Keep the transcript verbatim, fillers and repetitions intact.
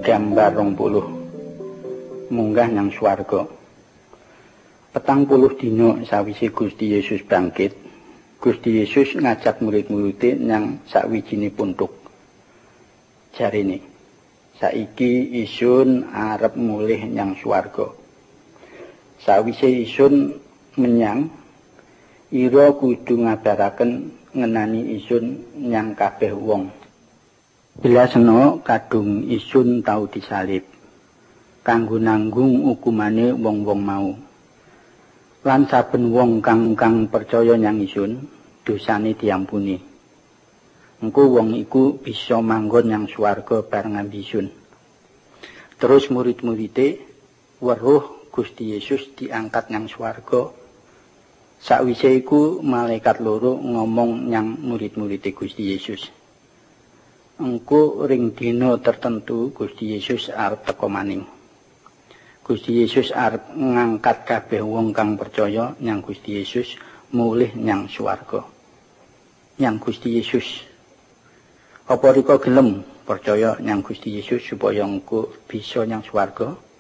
Gambar rong puluh munggah nang swarga. Petang puluh dina sawise Gusti Yesus bangkit, Gusti Yesus ngajak murid-muride nang sawijine puntuk. Jarene, saiki isun arep mulih nyang swarga. Sawise isun menyang, ira kudu ngabaraken ngenani isun nyang kabeh wong. Bilasena kadung isun tau disalib kanggo nanggung hukumane wong-wong mau. Lan saben wong kang kang percaya nyang isun, dosane diampuni. Engko wong iku bisa manggon nyang swarga bareng isun. Terus murid-muride weruh Gusti Yesus diangkat nyang swarga. Sakwise iku malaikat loro ngomong nyang murid-muride Gusti Yesus. Engko ring dina tertentu Gusti Yesus arep teka maning. Gusti Yesus arep ngangkat kabeh wong kang percaya nyang Gusti Yesus mulih nyang swarga. Nyang Gusti Yesus. Apa rika gelem percaya nyang Gusti Yesus supaya engko bisa nyang swarga?